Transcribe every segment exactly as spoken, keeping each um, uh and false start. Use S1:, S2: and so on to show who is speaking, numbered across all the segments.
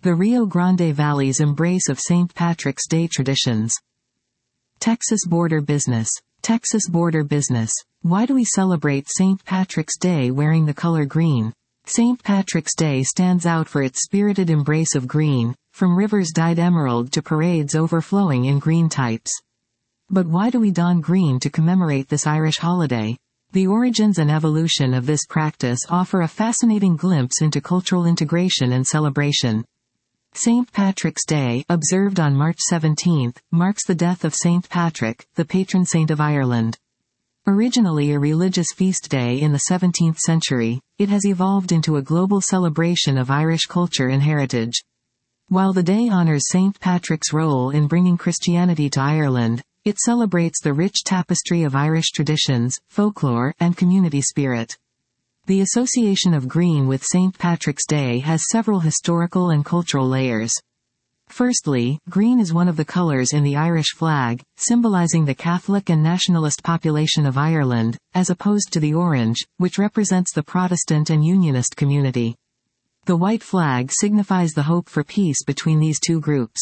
S1: The Rio Grande Valley's embrace of Saint Patrick's Day traditions. Texas border business. Texas border business. Why do we celebrate Saint Patrick's Day wearing the color green? Saint Patrick's Day stands out for its spirited embrace of green, from rivers dyed emerald to parades overflowing in green types. But why do we don green to commemorate this Irish holiday? The origins and evolution of this practice offer a fascinating glimpse into cultural integration and celebration. Saint Patrick's Day, observed on March seventeenth, marks the death of Saint Patrick, the patron saint of Ireland. Originally a religious feast day in the seventeenth century, it has evolved into a global celebration of Irish culture and heritage. While the day honors Saint Patrick's role in bringing Christianity to Ireland, it celebrates the rich tapestry of Irish traditions, folklore, and community spirit. The association of green with Saint Patrick's Day has several historical and cultural layers. Firstly, green is one of the colors in the Irish flag, symbolizing the Catholic and nationalist population of Ireland, as opposed to the orange, which represents the Protestant and Unionist community. The white flag signifies the hope for peace between these two groups.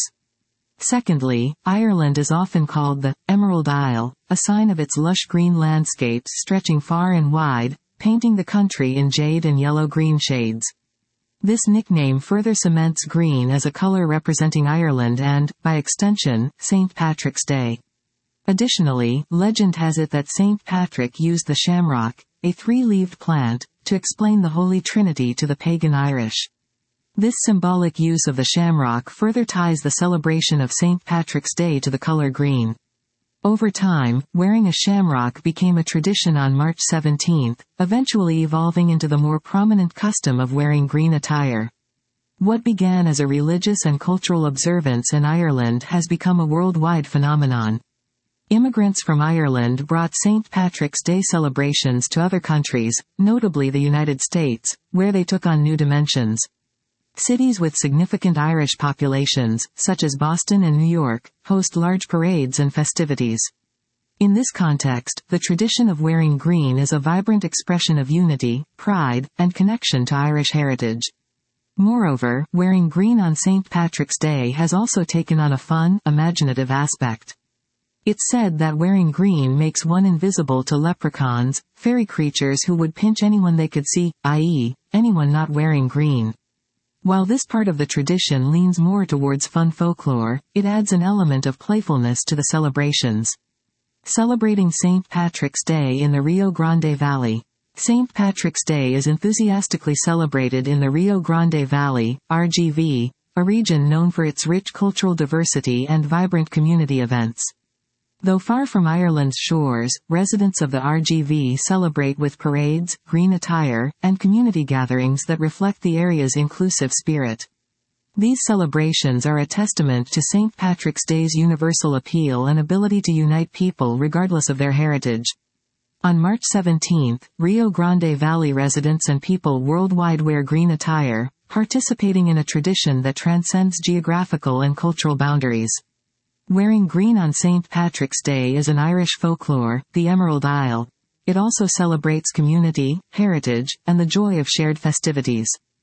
S1: Secondly, Ireland is often called the Emerald Isle, a sign of its lush green landscapes stretching far and wide, painting the country in jade and yellow-green shades. This nickname further cements green as a color representing Ireland and, by extension, Saint Patrick's Day. Additionally, legend has it that Saint Patrick used the shamrock, a three-leaved plant, to explain the Holy Trinity to the pagan Irish. This symbolic use of the shamrock further ties the celebration of Saint Patrick's Day to the color green. Over time, wearing a shamrock became a tradition on March seventeenth, eventually evolving into the more prominent custom of wearing green attire. What began as a religious and cultural observance in Ireland has become a worldwide phenomenon. Immigrants from Ireland brought Saint Patrick's Day celebrations to other countries, notably the United States, where they took on new dimensions. Cities with significant Irish populations, such as Boston and New York, host large parades and festivities. In this context, the tradition of wearing green is a vibrant expression of unity, pride, and connection to Irish heritage. Moreover, wearing green on Saint Patrick's Day has also taken on a fun, imaginative aspect. It's said that wearing green makes one invisible to leprechauns, fairy creatures who would pinch anyone they could see, that is, anyone not wearing green. While this part of the tradition leans more towards fun folklore, it adds an element of playfulness to the celebrations. Celebrating Saint Patrick's Day in the Rio Grande Valley. Saint Patrick's Day is enthusiastically celebrated in the Rio Grande Valley, R G V, a region known for its rich cultural diversity and vibrant community events. Though far from Ireland's shores, residents of the R G V celebrate with parades, green attire, and community gatherings that reflect the area's inclusive spirit. These celebrations are a testament to Saint Patrick's Day's universal appeal and ability to unite people regardless of their heritage. On March seventeenth, Rio Grande Valley residents and people worldwide wear green attire, participating in a tradition that transcends geographical and cultural boundaries. Wearing green on Saint Patrick's Day is an Irish folklore, the Emerald Isle. It also celebrates community, heritage, and the joy of shared festivities.